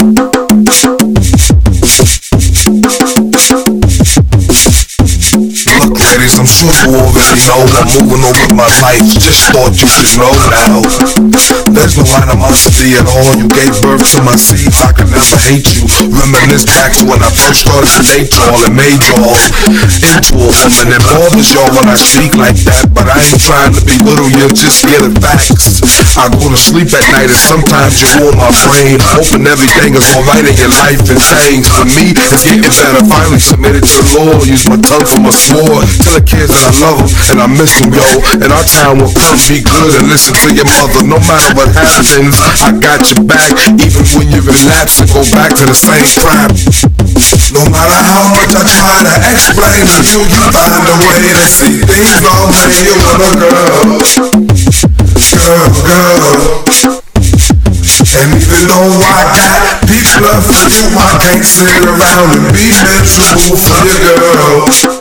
Look, ladies, I'm sure you already know I'm moving on with my life. Just thought you should know now. There's no animosity at all. You gave birth to my seeds, I could never hate you. Reminisce back to when I first started to date y'all and made y'all into a woman. It bothers y'all when I speak like that, but I ain't trying to belittle you, just getting facts. I go to sleep at night and sometimes you rule my brain, hoping everything is alright in your life and things. For me, it's getting better. Finally submitted to the Lord. Use my tongue for my sword. Tell the kids that I love them and I miss them, yo. And our time will come. Be good and listen to your mother. No matter what happens, I got your back. Even when you relapse and go back to the same crap. No matter how much I try to explain to you, you find a way to see things the way you wanna, girl. Girl. And even though I got deep love for you, I can't sit around and be miserable for you, girl.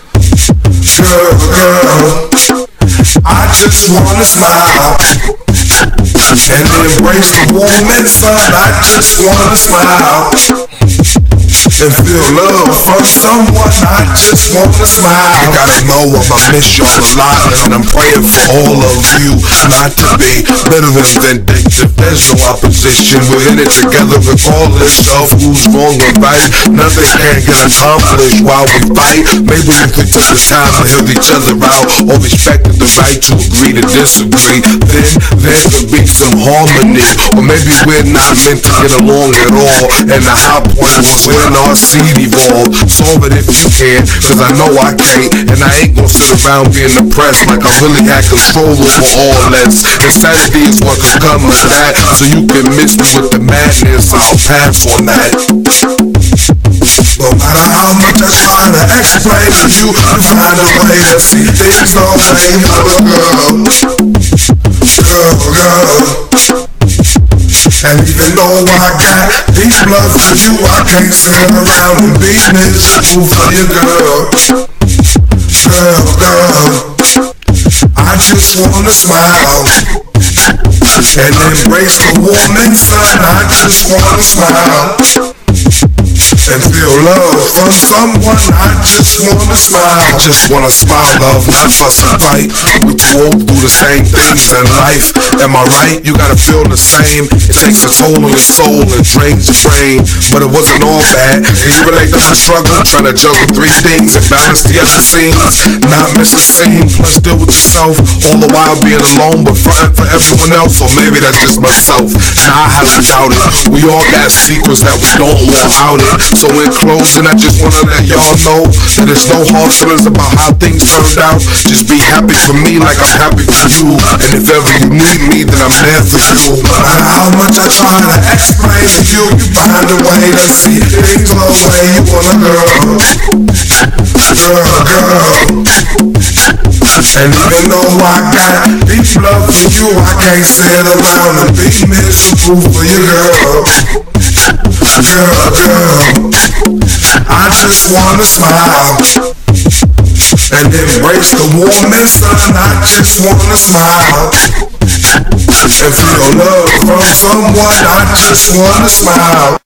Girl. I just wanna smile and embrace the warm sun. I just wanna smile and feel love from someone. I just wanna smile. You gotta know I'ma miss y'all a lot, and I'm praying for all of you not to be bitter and vindictive. There's no opposition, we're in it together regardless of who's wrong or right. Nothing can get accomplished while we fight. Maybe we could take the time to help each other out, or respect the right to agree to disagree. Then there could be some harmony, or maybe we're not meant to get along at all. And the high point was when our seed evolved. Solve it if you can, cause I know I can't. And I ain't gonna sit around being depressed like I really had control over all this. Insanity is what could come of that, so you can mix me with the madness. I'll pass on that. No matter how much I try to explain to you, you find a way to see things the way you wanna, girl. And even though I got deep love for you, I can't sit around and be miserable for you, girl. Girl. I just wanna smile and embrace the warm sun. I just wanna smile and feel love from someone. I just wanna smile. I just wanna smile, love, not fuss and fight. We too old to do the same things in life. Am I right? You gotta feel the same. It takes a toll on your soul and drains your brain. But it wasn't all bad. Can you relate to my struggle? Trying to juggle three things and balance the other scenes. Not miss a scene, plus deal with yourself. All the while being alone, but fronting for everyone else. Or maybe that's just myself. Nah, I highly doubt it. We all got secrets that we don't want out it. So in closing, I just wanna let y'all know that there's no hard feelings about how things turned out. Just be happy for me like I'm happy for you. And if ever you need me, then I'm there for you. No matter how much I try to explain to you, you find a way to see things the way you wanna, girl. And even though I got deep love for you, I can't sit around and be miserable for you, girl. I just wanna smile and embrace the warm sun. I just wanna smile and feel love from someone. I just wanna smile.